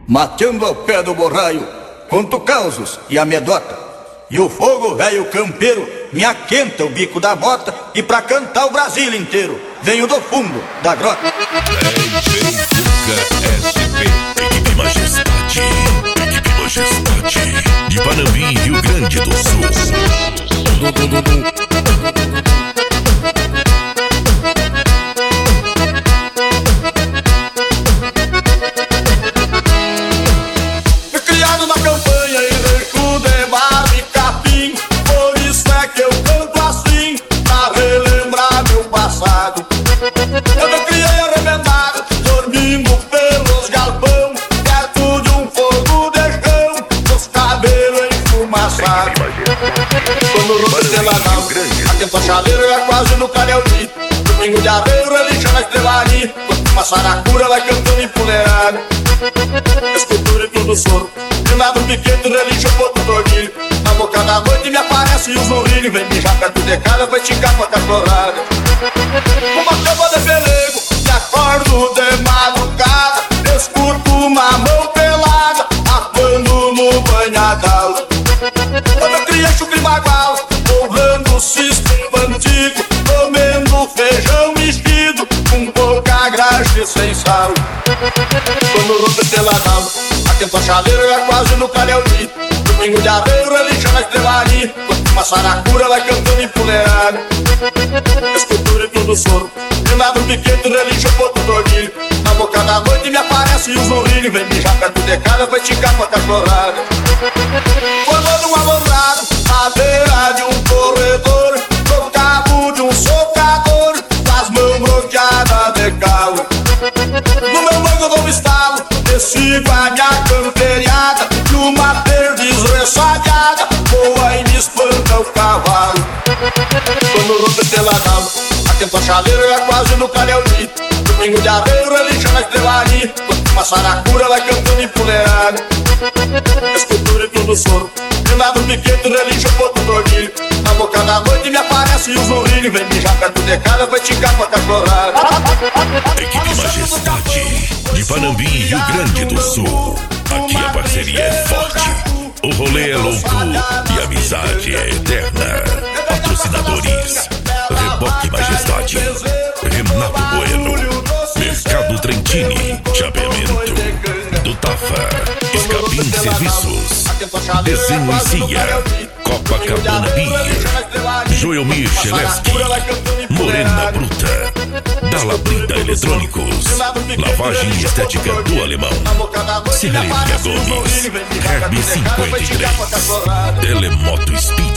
mateando ao pé do borraio, conto causos e amedota. E o fogo velho campeiro me aquenta o bico da bota, e pra cantar o Brasil inteiro venho do fundo da grota. Equipe Majestade, Equipe Majestade, de Panambi, Rio Grande do Sul. Eu me criei arrebentado, dormindo pelos galpão, perto de um fogo de chão, os cabelos enfumaçados. Quando o roubo esteladão, atento a chaleira é quase no canelzinho. Domingo de arreio, relixa na estrelaria, quando uma saracura vai cantando empoleirado. Escultura e tudo soro, de lado piquete, relixa o ponto dormir. Na boca da noite me aparece o zurrilho, vem mijar perto de casa, vai esticar com a cachorrada. Uma chama de pelego, me acordo de madrugada, escuto uma mão pelada, atuando no banhadal. Eu me criei chucre bagual, honrando o sistema antigo, comendo feijão mexido, com pouca graxa e sem sal. Quando rompe esteladão, atento a chaleira é quase no canelzinho. Domingo de arreio, relixa na estrelaria, quando uma saracura vai cantando empoleirado. Escultura e tudo soro, de lado piquete, relixa o ponto dormir. Na boca da noite me aparece o zurrilho, vem mijar perto de casa, vai esticar com a cachorrada. Formando um alombrado, à beira de um corredor, no cabo de um socador, com as mãos bloqueadas de calo. No meu banco eu dou um estalo, sigo a minha camperiada, numa perdiz ressabiada, voa e me espanta o cavalo. Quando rompe esteladão, atento a chaleira é quase no canelzinho. Domingo de arreio, relixa na estrelaria, quando uma saracura vai cantando empoleirado. Escultura e tudo soro, de lado piquete, relixa o ponto dormir. Na boca da noite me aparece o zurrilho, vem mijar perto de casa, vai esticar com a cachorrada. Equipe Majestade, de Panambi, Rio Grande do Sul. Aqui a parceria é forte, o rolê é louco e a amizade é eterna. Patrocinadores: Reboque Majestade, Renato Bueno, Mercado Trentini, Chapeamento, do Tafa, Escapim Serviços, Desenho e Cia, Copacabana Beer, Joelmir Cheleski, Morena Bruta, Dalabrida Eletrônicos, Lavagem Estética do Alemão, Serraria Gomes, Herb 53, Telemoto Speed,